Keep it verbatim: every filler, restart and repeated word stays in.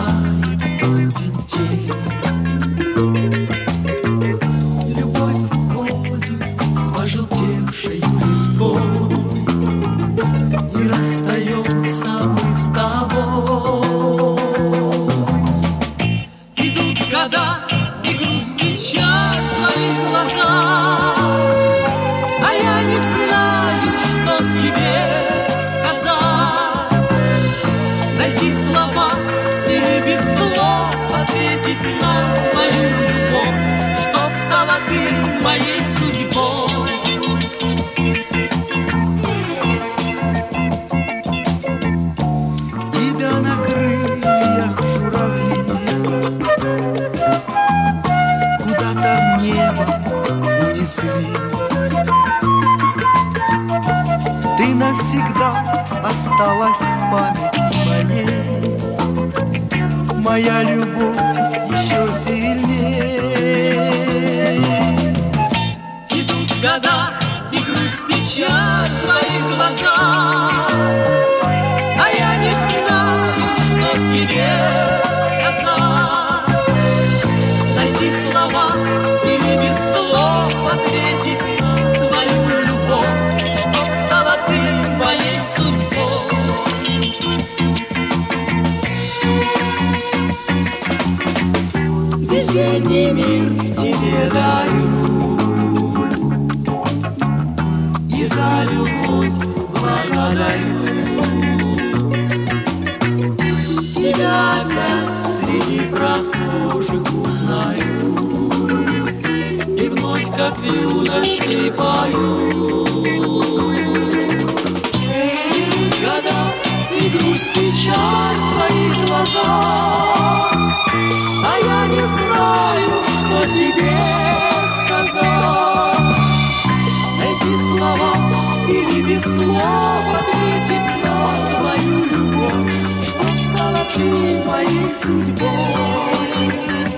сменяет один день. Любовь уходит с пожелтевшей листвой, и расстаемся мы с тобой. Идут года, и грусть печаль в твоих глазах, а я не знаю, что тебе сказать. Найти слова или без слов ответить на мою любовь, что стала ты моей судьбой. Тебя на крыльях журавли куда-то в небо унесли. Ты навсегда осталась в памяти моей, моя любовь еще сильнее. Идут года, и грусть печаль в твоих глазах, а я не знаю, что тебе сказать. Найти слова или без слов ответить на твою любовь, что стала ты моей судьбой. Весенний мир тебе дарю, и за любовь благодарю. Тебя опять среди прохожих узнаю, и вновь как в юности пою. Идут года, и грусть печаль в твоих глазах, а я не знаю, что тебе сказать. Найти слова или без слов ответить на свою любовь, чтоб стала ты моей судьбой.